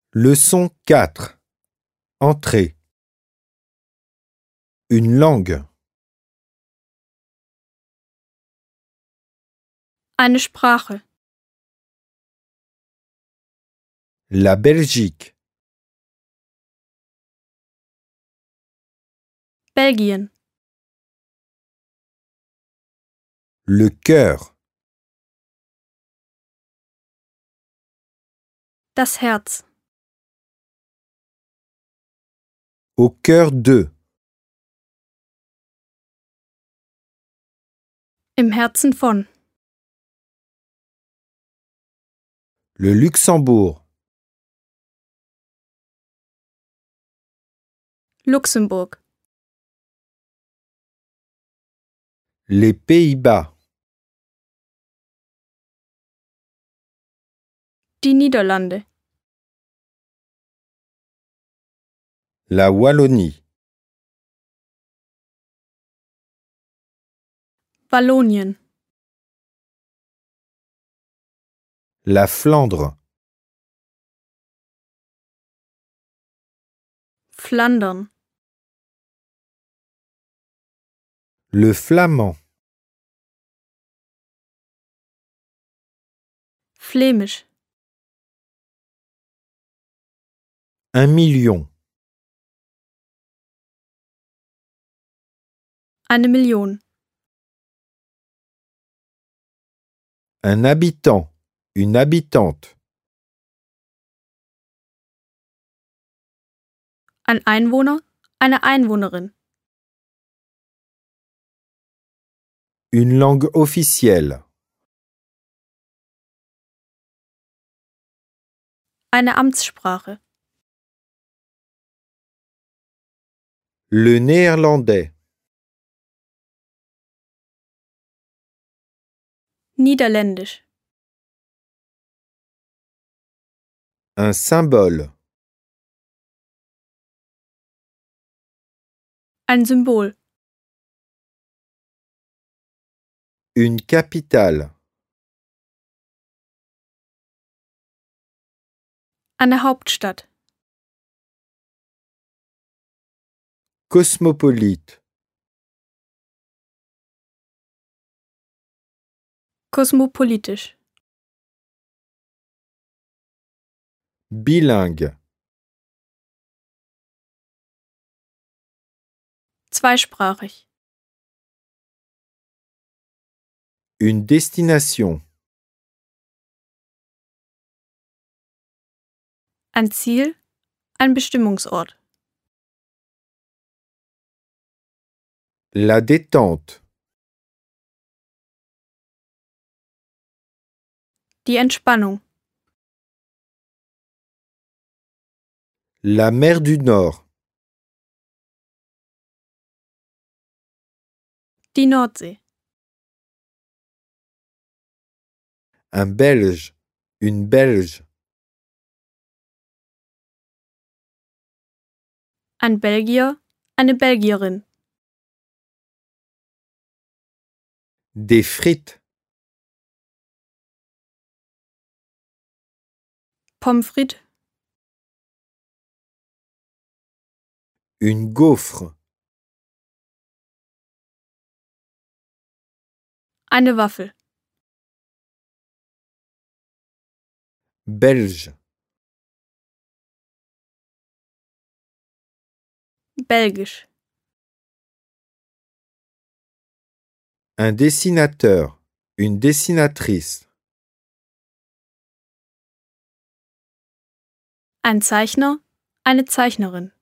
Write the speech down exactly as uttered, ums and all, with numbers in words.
Leçon quatre. Entrée. Une langue. Eine Sprache. La Belgique. Belgien. Le cœur. Das Herz. Au cœur de. Im Herzen von. Le Luxembourg. Luxemburg. Les Pays-Bas. Die Niederlande. La Wallonie. Wallonien. La Flandre. Flandern. Le flamand. Flämisch. Un million. Eine Million. Un habitant. Une habitante. Ein Einwohner. Eine Einwohnerin. Une langue officielle. Eine Amtssprache. Le néerlandais. Niederländisch. Un symbole. Ein Symbol. Une capitale. Eine Hauptstadt. Cosmopolite. Kosmopolitisch. Bilingue. Zweisprachig. Une destination. Ein Ziel. Ein Bestimmungsort. La détente. Die Entspannung. La mer du Nord. Die Nordsee. Un Belge. Une Belge. Ein Belgier. Eine Belgierin. Des frites. Pommes frites. Une gaufre. Eine Waffel. Belge. Belgisch. Un dessinateur. Une dessinatrice. Ein Zeichner. Eine Zeichnerin.